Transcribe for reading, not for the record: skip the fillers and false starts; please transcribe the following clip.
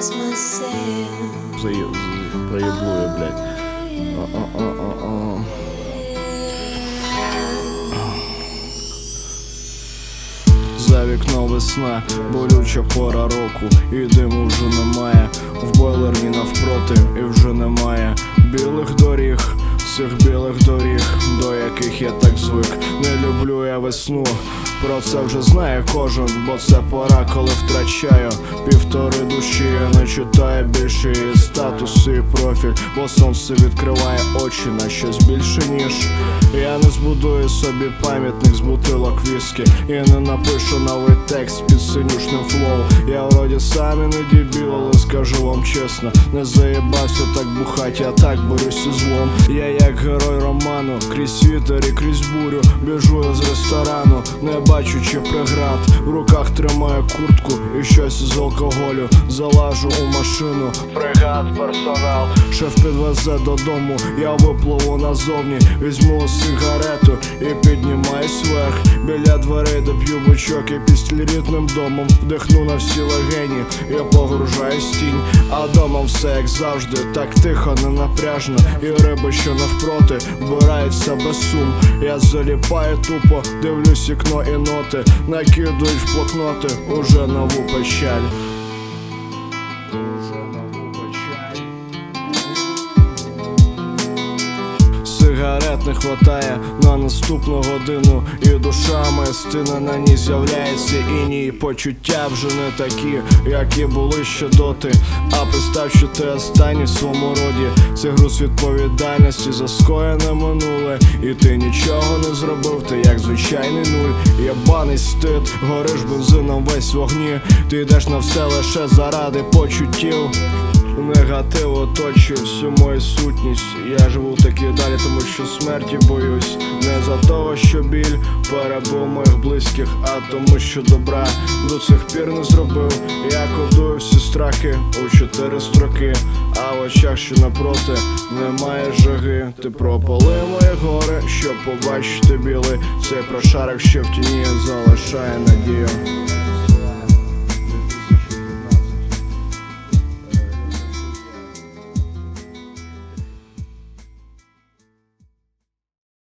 Проеблую, блядь. За вікном весна, болюча пора року, і диму вже немає. В бойлерні навпроти і вже немає білих доріг, цих білих доріг, до яких я так звик. Не люблю я весну, про це вже знає кожен, бо це пора, коли втрачаю півтори душі. Я не читаю більше її статуси і профіль, бо сонце відкриває очі на щось більше, ніж я не збудую собі пам'ятник з бутилок віскі і не напишу новий текст під синюшним флоу. Я вроді сам і не дебіл, але скажу вам чесно, не заєбався так бухать, я так борюся з злом. Я як герой роману, крізь вітер і крізь бурю біжу я з ресторану, не бачучи преград. В руках тримаю куртку і щось з алкоголю. Залажу у машину, бригад, персонал. Шеф підвезе додому, я випливу назовні, візьму сигарету і піднімаюсь вверх. Біля дверей доп'ю бучок і після рідним домом вдихну на всі легені. Я погружаюсь в тінь, а дома все як завжди, так тихо, не напряжно. І риби, що навпроти, вбираються без сум. Я заліпаю тупо, дивлюсь вікно і ноти накидують в блокноти уже нову печаль. Сигарет не хватає на наступну годину, і душа моя стина, на ній з'являється іній. Почуття вже не такі, які були ще доти. А представ, що ти останній в своєму роді. Це груз відповідальності за скоєне минуле, і ти нічого не зробив, ти як звичайний нуль. Єбаний стид, гориш бензином весь в вогні. Ти йдеш на все лише заради почуттів. Негатив оточує всю мою сутність. Я живу таки далі, тому що смерті боюсь. Не за того, що біль перебив моїх близьких, а тому, що добра до цих пір не зробив. Я кодую всі страхи у 4 строки, а в очах, що напроти, немає жаги. Ти пропали мої гори, щоб побачити білий цей прошарок, що в тіні залишає надію.